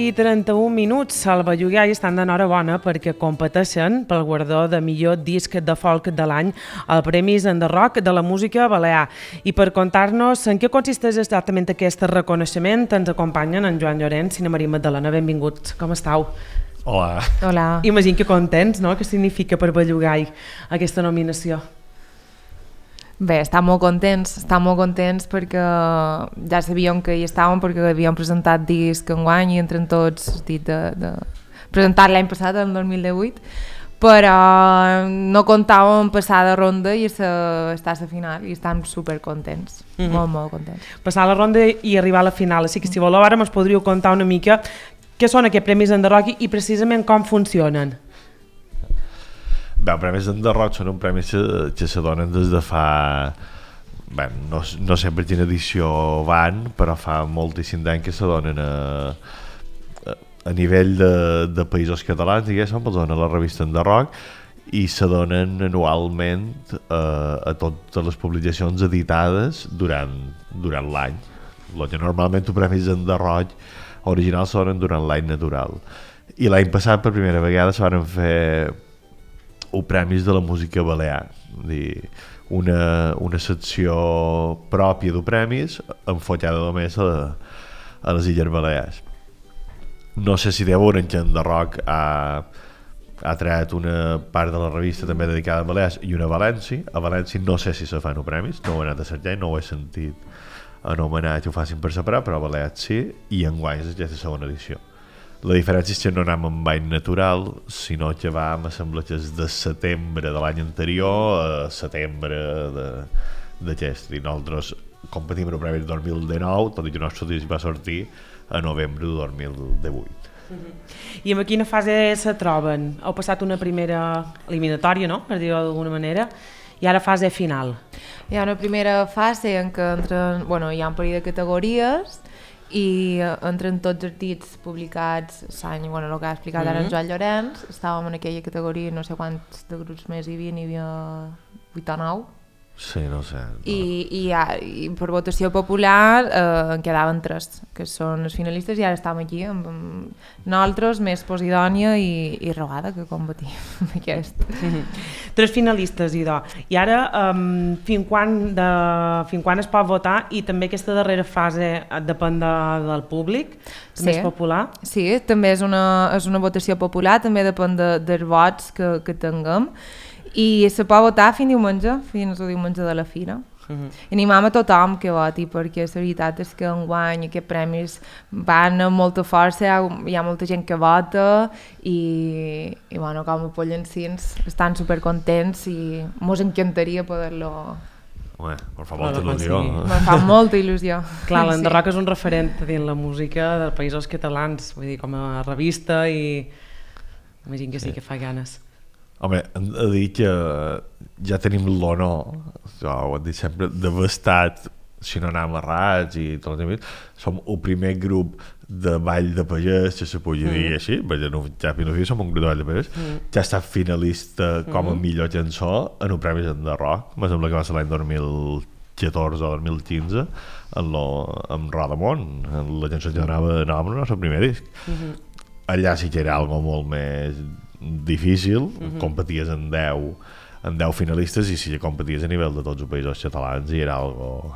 11:31. El Belluguà i estan d'enhorabona perquè competeixen pel guardó de millor disc de folk de l'any al Premis Enderroc de la música balear. I per contar-nos en què consisteix exactament aquest reconeixement ens acompanyen en Joan Llorenç i na Maria Magdalena. Benvinguts, com estàu? Hola. Hola. Imagino que contents, no? Què significa per Belluguà aquesta nominació? Bé, estem molt contents perquè ja sabíem que hi estàvem perquè havíem presentat disc enguany i entre tots de presentat l'any passat, el 2018, però no comptàvem passar de ronda i estar a la final i estem supercontents, molt contents. Passar la ronda i arribar a la final, així que si voleu ara ens podríeu contar una mica què són aquests Premis Enderroc i precisament com funcionen. Bé, els Premis Enderroc són un premi que se donen des de fa... Bé, no sé per quina edició van, però fa moltíssim d'any que se donen a nivell de països catalans, diguéssim, els donen a la revista Enderroc i se donen anualment a totes les publicacions editades durant l'any. El que normalment els Premis Enderroc originals se donen durant l'any natural. I l'any passat, per primera vegada, se van fer premis de la música balear, una secció pròpia de premis enfocada només a les Illes Balears. No sé si deu veure que Enderroc ha tret una part de la revista també dedicada a Balears i una a València. A València no sé si se fan premis, no ho he anat a cercar i no ho he sentit anomenar que ho facin per separar, però a Balears sí, i enguany és aquesta segona edició. La diferència és que no anem amb any natural, sinó que vam, sembla que és de setembre de l'any anterior a setembre d'aquest. I nosaltres competim en el Premi 2019, tot i que el nostre disc va sortir a novembre de 2018. I en quina fase se troben? Heu passat una primera eliminatòria, no?, per dir-ho d'alguna manera, i ara fase final. Hi ha una primera fase en què hi ha un parell de categories i entren tots els artistes publicats l'any, el que ha explicat ara en Joan Llorenç. Estàvem en aquella categoria, no sé quants de grups més hi havia 8 o 9. Sí, no sé. No. I per votació popular en quedaven 3, que són els finalistes, i ara estem aquí amb nosaltres, més Posidònia i Rogada, que competim amb aquest. 3 finalistes, idò. I ara, fins quan es pot votar? I també aquesta darrera fase depèn del públic, també és popular? Sí, també és una votació popular, també depèn dels vots que tinguem. I se pot votar fins el diumenge de la fira. I animam a tothom que voti, perquè la veritat és que enguany aquests premis van amb molta força, hi ha molta gent que vota i com a pollencins estan supercontents i mos encantaria poder-lo... Em fa molta il·lusió. Me fa molta il·lusió. Clar, l'Enderroc és un referent dins la música dels països catalans, vull dir, com a revista, i imagino que sí que fa ganes. Home, hem de dir que ja tenim l'honor, ho hem dit sempre, d'haver estat, si no anem errats i tot el temps, som el primer grup de ball de pagès, que se pugui dir així, perquè som un grup de ball de pagès, que ha estat finalista com a millor cançó en el Premi Enderroc, em sembla que va ser l'any 2014 o 2015, amb Rodamont, la cançó que donava nom al nostre primer disc. Allà sí que era algo molt més difícil, competies en 10 finalistes i sí que competies a nivell de tots els països catalans i era algo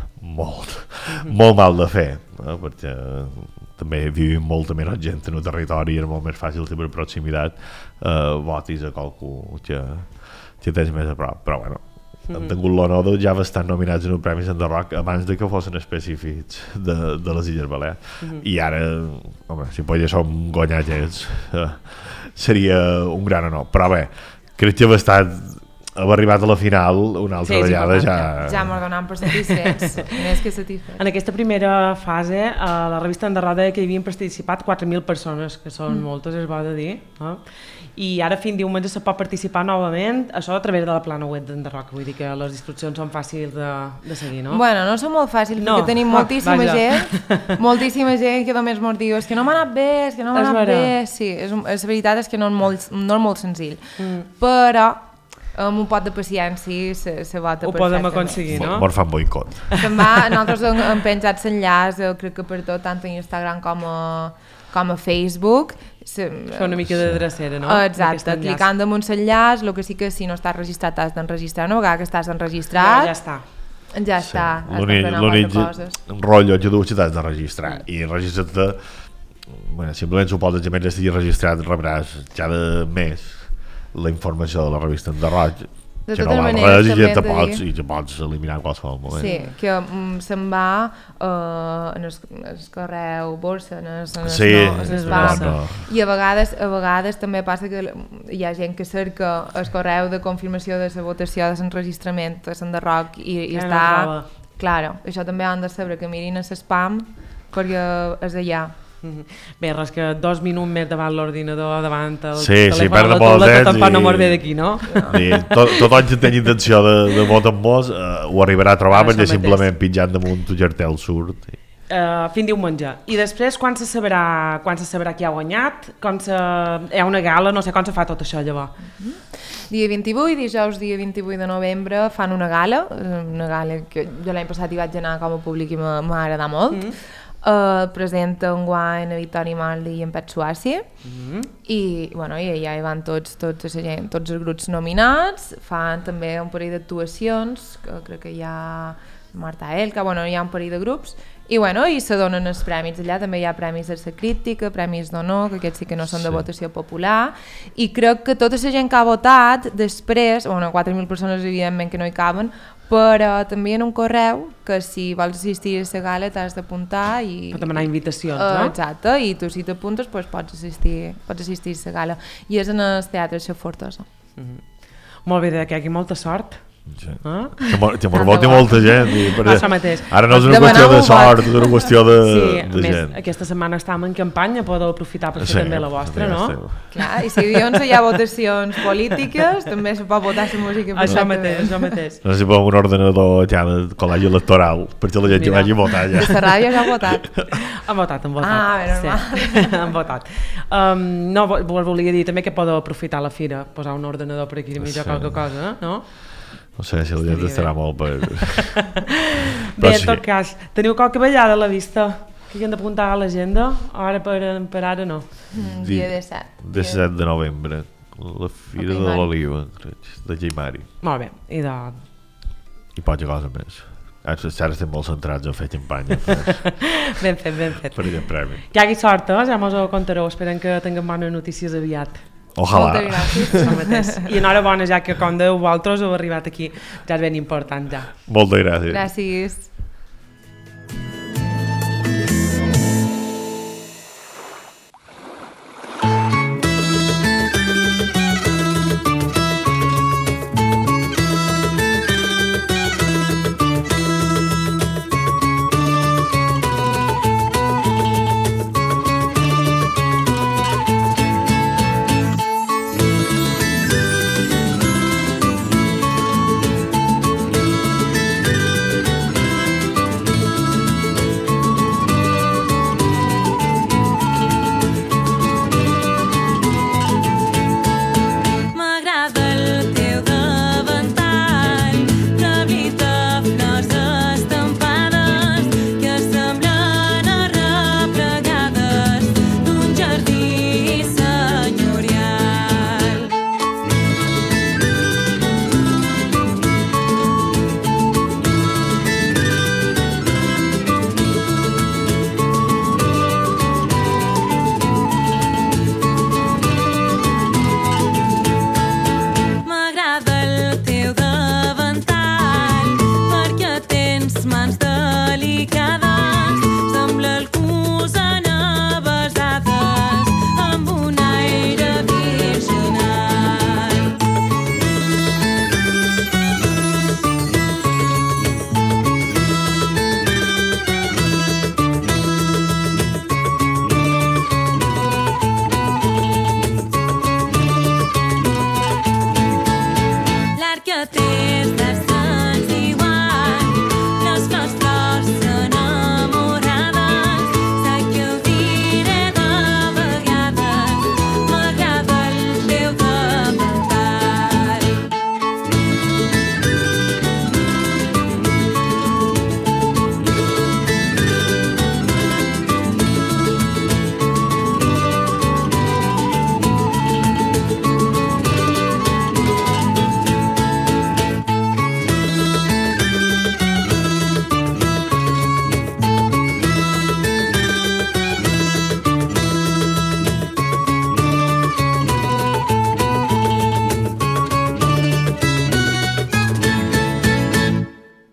molt mal de fer, perquè també vivim molta menys gent en el territori i era molt més fàcil que per proximitat votis a qualcú que tens més a prop, però bueno, hem tingut l'honor de ja haver estat nominats en el Premi Enderroc abans de que fossin específics de les Illes Balears. I ara, home, si ja som guanyats, seria un gran honor. Però bé, crec que haver arribat a la final una altra vegada ja m'ho donem per satisfets, més que satisfets. En aquesta primera fase, a la revista Enderroc deia que hi havien participat 4.000 persones, que són moltes, es va de dir, i ara fins diumenge se pot participar novament, això a través de la plana web d'Enderroc, vull dir que les instruccions són fàcils de seguir, no? Bueno, no són molt fàcils, perquè tenim moltíssima gent que només ens diu és que no m'ha anat bé, sí, la veritat és que no és molt senzill, però amb un pot de paciència se vota Ho podem perfectament. aconseguir, no? Mos fan boicot. Se'n va, nosaltres hem penjat l'enllaç, crec que per tot, tant a Instagram com a Facebook. Fer una mica de drecera, no? Exacte, clicant damunt l'enllaç, el que sí que si no estàs registrat t'has d'enregistrar, una vegada que estàs enregistrat Ja està. ja està, has de fer L'únic coses. rotllo que tu t'has de registrar i registrar-te, bueno, simplement suposa que mentre estigui registrat rebràs cada mes la informació de la revista Enderroig, De que no totes val maneres, res també i hem de ja dir- te pots eliminar en qualsevol moment. Sí, que se'n va en el correu borsa, en el Sí, spam. no. I a vegades també passa que hi ha gent que cerca el correu de confirmació de la votació, de l'enregistrament, de l'enderroc i no està... troba. Claro, això també han de saber que mirin a l'spam perquè és allà. Bé, res que 2 minuts més davant l'ordinador, davant el Sí, telèfon, perden la molt tauleta, temps tampoc no i- mos ve d'aquí, no? I tothom que tingui intenció de votar amb mos ho arribarà a trobar Això perquè mateix. simplement pitjant damunt tu cartel surt. Fin diumenge. I després, quan se sabrà qui ha guanyat? Hi ha una gala, no sé com se fa tot això, llavors. Dia 28, dijous dia 28 de novembre fan una gala que jo l'any passat hi vaig anar com a públic i m'ha agradat molt. Presenta un guany a Victòria Maldi i en Pet Suàcia i, bueno, i allà hi van tots els grups nominats, fan també un parell d'actuacions, que crec que hi ha Marta Elka, bueno, hi ha un parell de grups i, bueno, i se donen els premis allà, també hi ha premis de la crítica, premis d'honor, que aquests sí que no són de votació popular, i crec que tota la gent que ha votat després, bueno, 4.000 persones evidentment que no hi caben, però també en un correu que si vols assistir a la gala t'has d'apuntar i... Pot demanar invitacions, no? Exacte, i tu si t'apuntes doncs pots assistir a la gala. I és en el Teatre Xef Fortosa. Molt bé, que hi hagi molta sort. Sí. Ah? Que mos voti molta gent. Això mateix. Ara no és una qüestió de sort, és una qüestió de més, gent. aquesta setmana estàvem en campanya, podeu aprofitar per fer també la vostra, no? Clar, i si dilluns hi ha votacions polítiques, també se pot votar la música. Això mateix. No sé si posem un ordenador ja de col·legi electoral perquè la gent que vagi a votar ja. De la ràdio ja ha votat. Han votat. Ah, sí. Han votat. No, volia dir també que podeu aprofitar la fira, posar un ordenador per aquí i mitja qualque cosa, no? No sé si la gent estarà molt per... Bé, en tot cas, teniu qualque ballada a la vista que hi hem d'apuntar a l'agenda? Ara per ara no. Dia 17. 17 de novembre, la Fira de l'Oliva, de Geimari. Molt bé, I poca cosa més. Ara estem molt centrats en fer campanya ben fet. per aquest premi. Que hi hagi sort, ja mos ho contareu. Esperem que tinguem bones notícies aviat. Ojalà. Moltes gràcies. I enhorabona, ja que com deu vosaltres heu arribat aquí, ja és ben important, ja. Moltes gràcies. Gràcies.